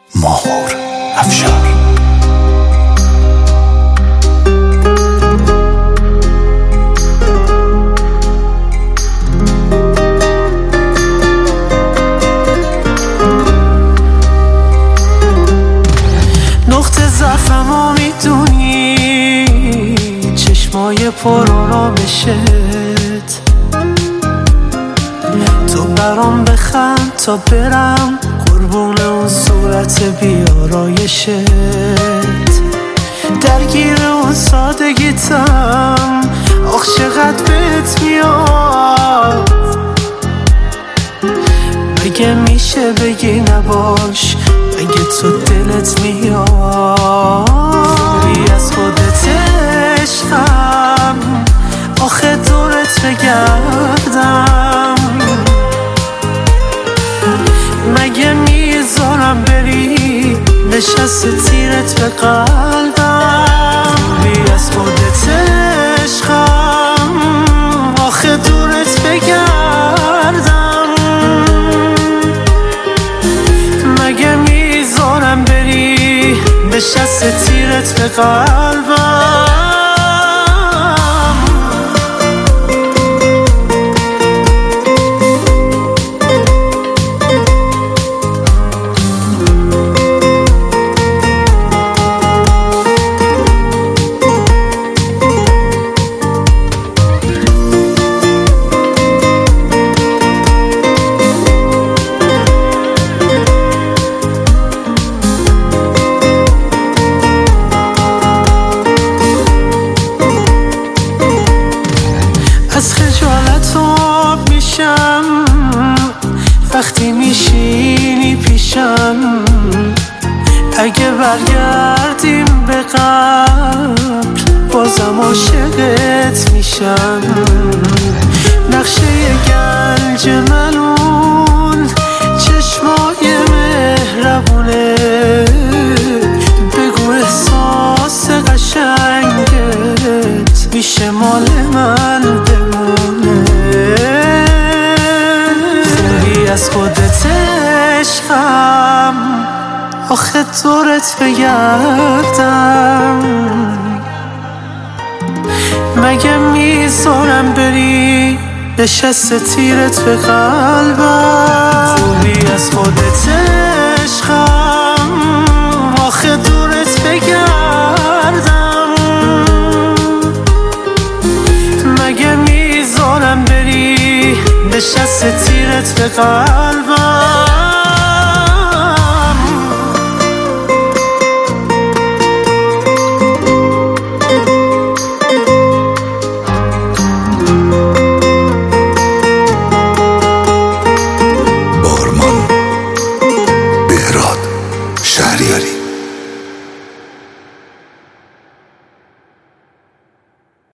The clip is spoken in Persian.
ماهور افشار. نقطه ضعفمو میدونی، چشمای پر آرامشت، تو برام بخند تا برم قربون اون صورت بیارایشت، درگیر اون سادگیتم، آخ چقدر بهت میاد. مگه میشه بگی نباش، مگه تو دلت میاد؟ خوبی از خودت عشقم، آخه دورت بگردم، مگه میذارم بری نشسته تیرت به قلبم. خوبی از خودت عشقم، آخه دورت بگردم، مگه میذارم بری نشسته تیرت به قلبم. از خجالت آب میشم وقتی میشینی پیشم، اگه برگردیم به قبل بازم عاشقت میشم. نقشه گنج ملون چشمای مهربونه، بگو احساس قشنگت میشه مال من بمونه. خوبی از خودت عشقم، آخه دورت بگردم، مگه میذارم بری نشسته تیرت به قلبم. خوبی از خودت عشقم، آخه دورت بگردم، مگه میذارم بری نشسته تیرت به قلبم.